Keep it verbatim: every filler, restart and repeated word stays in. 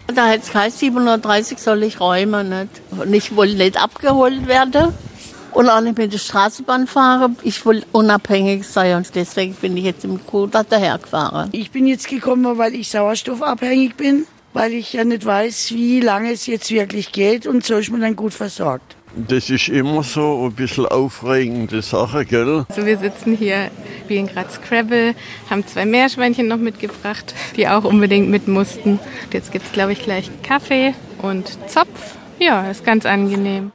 Da hat es geheißen, sieben Uhr dreißig soll ich räumen. Nicht? Und ich wollte nicht abgeholt werden und auch nicht mit der Straßenbahn fahren. Ich wollte unabhängig sein und deswegen bin ich jetzt im Scooter dahergefahren. Ich bin jetzt gekommen, weil ich sauerstoffabhängig bin, weil ich ja nicht weiß, wie lange es jetzt wirklich geht und so ist man dann gut versorgt. Das ist immer so ein bisschen aufregende Sache, gell? Also wir sitzen hier, spielen gerade Scrabble, haben zwei Meerschweinchen noch mitgebracht, die auch unbedingt mit mussten. Jetzt gibt es, glaube ich, gleich Kaffee und Zopf. Ja, ist ganz angenehm.